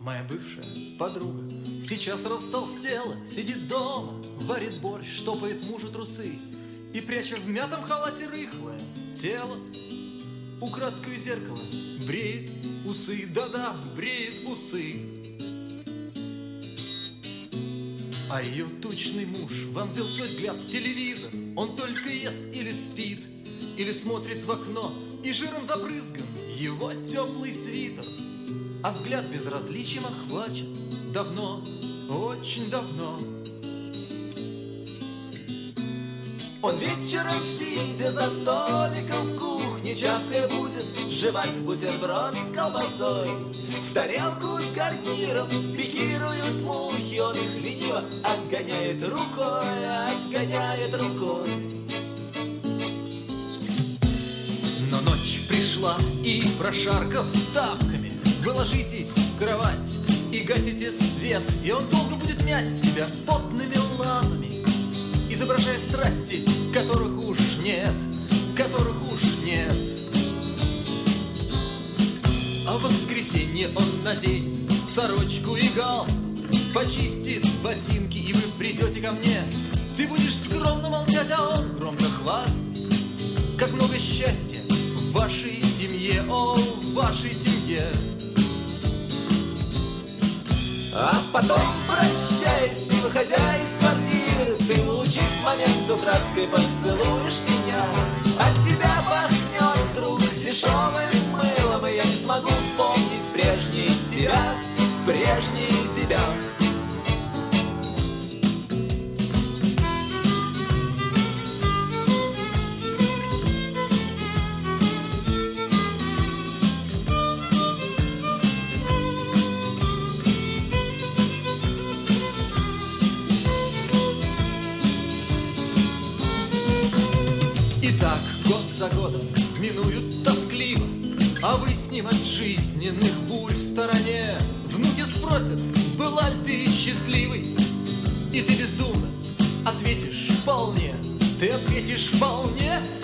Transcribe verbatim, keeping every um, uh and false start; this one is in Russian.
Моя бывшая подруга сейчас растолстела, сидит дома, варит борщ, штопает мужу трусы и, пряча в мятом халате рыхлое тело, украдкой зеркало бреет усы, да-да, бреет усы. А ее тучный муж вонзил свой взгляд в телевизор. Он только ест или спит, или смотрит в окно, и жиром забрызган его теплый свитер. А взгляд безразличием охвачен давно, очень давно. Он вечером, сидя за столиком в кухне, чавкая будет жевать бутерброд с колбасой. В тарелку с гарниром пикируют мухи, он их лениво отгоняет рукой, отгоняет рукой. Но ночь пришла, и, прошаркав тапками, вы ложитесь в кровать и гасите свет, и он долго будет мять тебя потными лапами, изображая страсти, которых уж нет, которых уж нет. А в воскресенье он наденет сорочку и галстук, почистит ботинки, и вы придете ко мне. Ты будешь скромно молчать, а он громко хвастать, как много счастья в вашей семье, о, в вашей семье. А потом, прощаясь и выходя из квартиры, ты, улучив момент, украдкой поцелуешь меня. От тебя пахнет вдруг дешевым мылом, и я не смогу вспомнить прежний тебя, прежний тебя. За годом минуют тоскливо, а вы с ним от жизненных бурь в стороне. Внуки спросят, была ли ты счастливой, и ты бездумно ответишь вполне. Ты ответишь вполне.